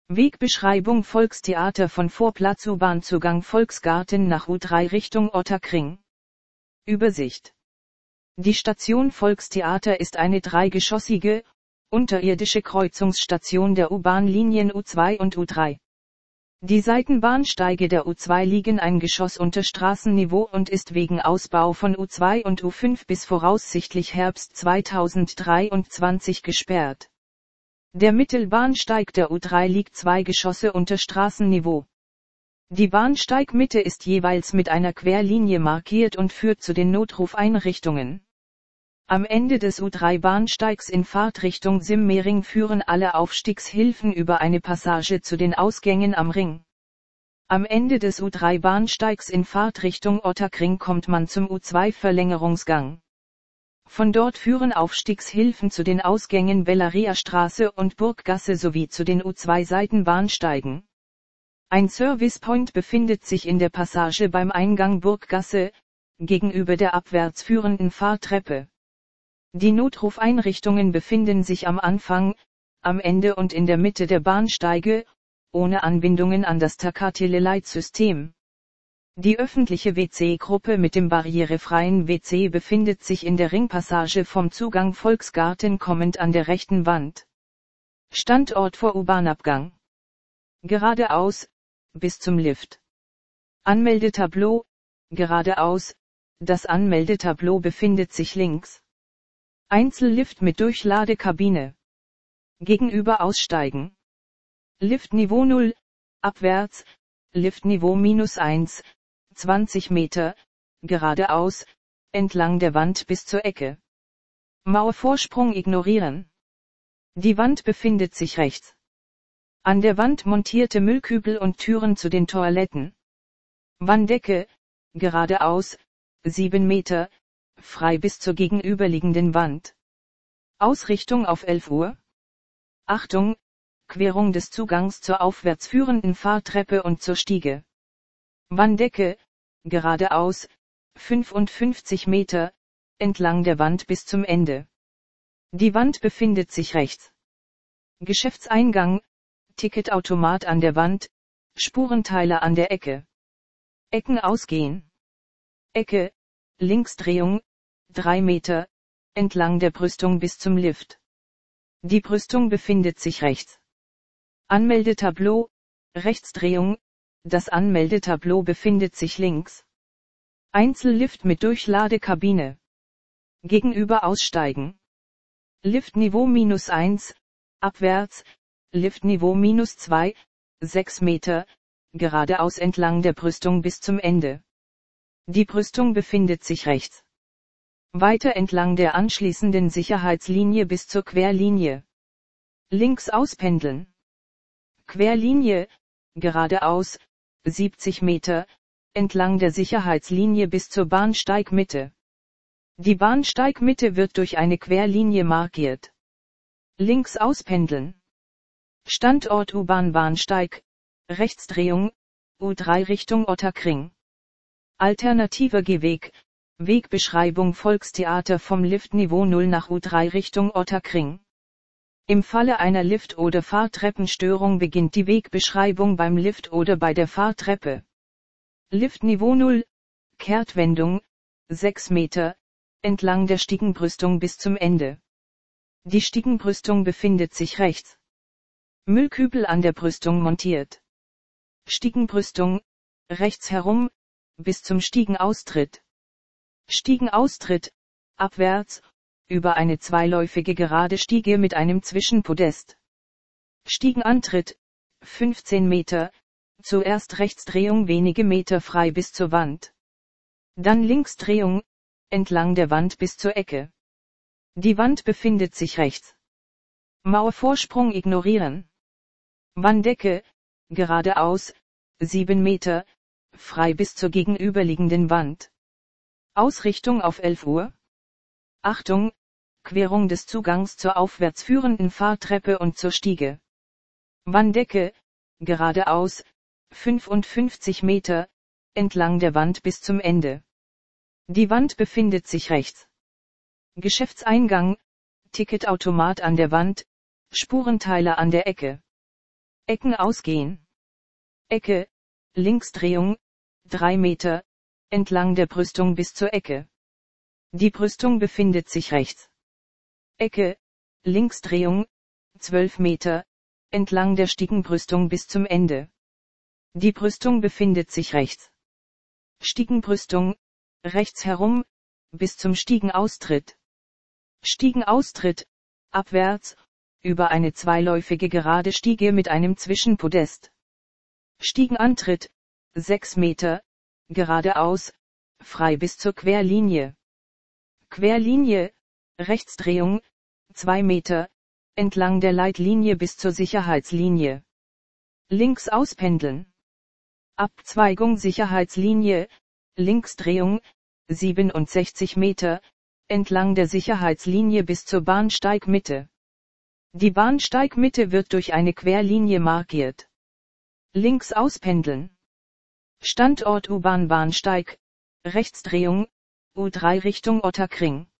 Wegbeschreibung Volkstheater von Vorplatz U-Bahn-Zugang Volksgarten nach U3 Richtung Ottakring. Übersicht. Die Station Volkstheater ist eine dreigeschossige, unterirdische Kreuzungsstation der U-Bahn-Linien U2 und U3. Die Seitenbahnsteige der U2 liegen ein Geschoss unter Straßenniveau und ist wegen Ausbau von U2 und U5 bis voraussichtlich Herbst 2023 gesperrt. Der Mittelbahnsteig der U3 liegt 2 Geschosse unter Straßenniveau. Die Bahnsteigmitte ist jeweils mit einer Querlinie markiert und führt zu den Notrufeinrichtungen. Am Ende des U3-Bahnsteigs in Fahrtrichtung Simmering führen alle Aufstiegshilfen über eine Passage zu den Ausgängen am Ring. Am Ende des U3-Bahnsteigs in Fahrtrichtung Ottakring kommt man zum U2-Verlängerungsgang. Von dort führen Aufstiegshilfen zu den Ausgängen Bellaria-Straße und Burggasse sowie zu den U2-Seitenbahnsteigen. Ein Servicepoint befindet sich in der Passage beim Eingang Burggasse, gegenüber der abwärts führenden Fahrtreppe. Die Notrufeinrichtungen befinden sich am Anfang, am Ende und in der Mitte der Bahnsteige, ohne Anbindungen an das Takateleleitsystem. Die öffentliche WC-Gruppe mit dem barrierefreien WC befindet sich in der Ringpassage vom Zugang Volksgarten kommend an der rechten Wand. Standort vor U-Bahn-Abgang. Geradeaus, bis zum Lift. Anmeldetableau, geradeaus, das Anmeldetableau befindet sich links. Einzellift mit Durchladekabine. Gegenüber aussteigen. Liftniveau 0, abwärts, Liftniveau -1, 20 Meter, geradeaus, entlang der Wand bis zur Ecke. Mauervorsprung ignorieren. Die Wand befindet sich rechts. An der Wand montierte Müllkübel und Türen zu den Toiletten. Wanddecke, geradeaus, 7 Meter, frei bis zur gegenüberliegenden Wand. Ausrichtung auf 11 Uhr. Achtung, Querung des Zugangs zur aufwärts führenden Fahrtreppe und zur Stiege. Wanddecke, geradeaus, 55 Meter, entlang der Wand bis zum Ende. Die Wand befindet sich rechts. Geschäftseingang, Ticketautomat an der Wand, Spurenteiler an der Ecke. Ecken ausgehen. Ecke, Linksdrehung, 3 Meter, entlang der Brüstung bis zum Lift. Die Brüstung befindet sich rechts. Anmeldetableau, Rechtsdrehung, das Anmeldetableau befindet sich links. Einzellift mit Durchladekabine. Gegenüber aussteigen. Liftniveau -1, abwärts, Liftniveau -2, 6 Meter, geradeaus entlang der Brüstung bis zum Ende. Die Brüstung befindet sich rechts. Weiter entlang der anschließenden Sicherheitslinie bis zur Querlinie. Links auspendeln. Querlinie, geradeaus, 70 Meter, entlang der Sicherheitslinie bis zur Bahnsteigmitte. Die Bahnsteigmitte wird durch eine Querlinie markiert. Links auspendeln. Standort U-Bahn-Bahnsteig, Rechtsdrehung, U3 Richtung Ottakring. Alternativer Gehweg, Wegbeschreibung Volkstheater vom Liftniveau 0 nach U3 Richtung Ottakring. Im Falle einer Lift- oder Fahrtreppenstörung beginnt die Wegbeschreibung beim Lift oder bei der Fahrtreppe. Liftniveau 0, Kehrtwendung, 6 Meter, entlang der Stiegenbrüstung bis zum Ende. Die Stiegenbrüstung befindet sich rechts. Müllkübel an der Brüstung montiert. Stiegenbrüstung, rechts herum, bis zum Stiegenaustritt. Stiegenaustritt, abwärts, über eine zweiläufige gerade Stiege mit einem Zwischenpodest. Stiegenantritt, 15 Meter, zuerst Rechtsdrehung wenige Meter frei bis zur Wand. Dann Linksdrehung, entlang der Wand bis zur Ecke. Die Wand befindet sich rechts. Mauervorsprung ignorieren. Wanddecke, geradeaus, 7 Meter, frei bis zur gegenüberliegenden Wand. Ausrichtung auf 11 Uhr. Achtung, Querung des Zugangs zur aufwärts führenden Fahrtreppe und zur Stiege. Wanddecke, geradeaus, 55 Meter, entlang der Wand bis zum Ende. Die Wand befindet sich rechts. Geschäftseingang, Ticketautomat an der Wand, Spurenteiler an der Ecke. Ecken ausgehen. Ecke, Linksdrehung, 3 Meter, entlang der Brüstung bis zur Ecke. Die Brüstung befindet sich rechts. Ecke, Linksdrehung, 12 Meter, entlang der Stiegenbrüstung bis zum Ende. Die Brüstung befindet sich rechts. Stiegenbrüstung, rechts herum, bis zum Stiegenaustritt. Stiegenaustritt, abwärts, über eine zweiläufige gerade Stiege mit einem Zwischenpodest. Stiegenantritt, 6 Meter, geradeaus, frei bis zur Querlinie. Querlinie, Rechtsdrehung, 2 Meter, entlang der Leitlinie bis zur Sicherheitslinie. Links auspendeln. Abzweigung Sicherheitslinie, Linksdrehung, 67 Meter, entlang der Sicherheitslinie bis zur Bahnsteigmitte. Die Bahnsteigmitte wird durch eine Querlinie markiert. Links auspendeln. Standort U-Bahn Bahnsteig, Rechtsdrehung, U3 Richtung Ottakring.